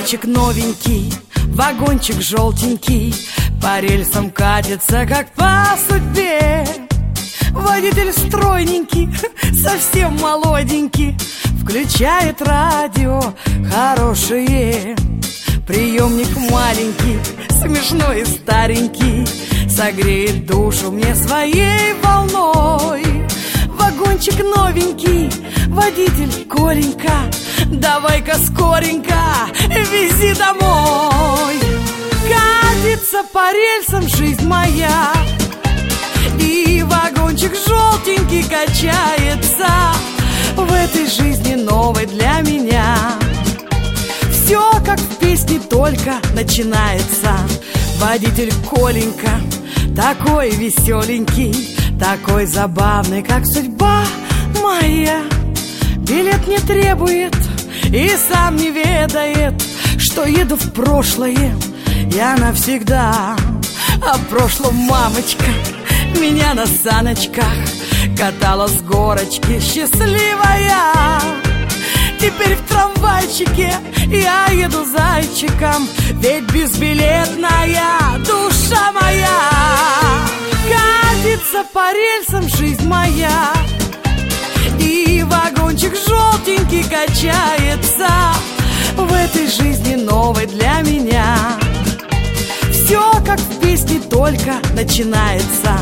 Зайчик новенький, вагончик желтенький, по рельсам катится, как по судьбе. Водитель стройненький, совсем молоденький, включает радио хорошее. Приемник маленький, смешной и старенький, согреет душу мне своей волной. Вагончик новенький, водитель Коленька, давай-ка скоренько вези домой. Катится по рельсам жизнь моя, и вагончик желтенький качается в этой жизни новой для меня. Все как в песне, только начинается. Водитель Коленька такой веселенький, такой забавный, как судьба моя. Билет не требует и сам не ведает, что еду в прошлое я навсегда. А в прошлом мамочка меня на саночках катала с горочки счастливая. Теперь в трамвайчике я еду зайчиком, ведь безбилетная душа моя. Катится по рельсам жизнь моя, и вагончик желтенький качается в этой жизни новой для меня. Все как в песне, только начинается.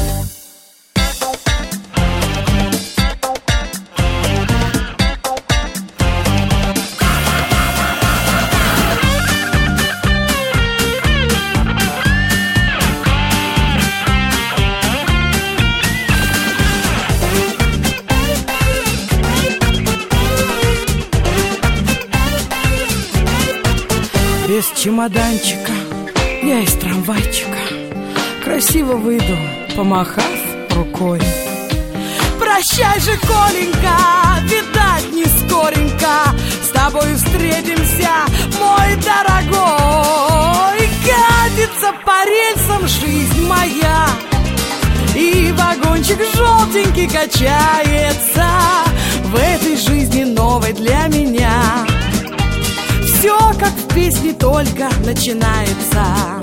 Без чемоданчика я из трамвайчика красиво выйду, помахав рукой. Прощай же, Коленька, видать не скоренько с тобой встретимся, мой дорогой. Катится по рельсам жизнь моя, и вагончик желтенький качается в этой жизни новой для меня. Все как в песне, только начинается.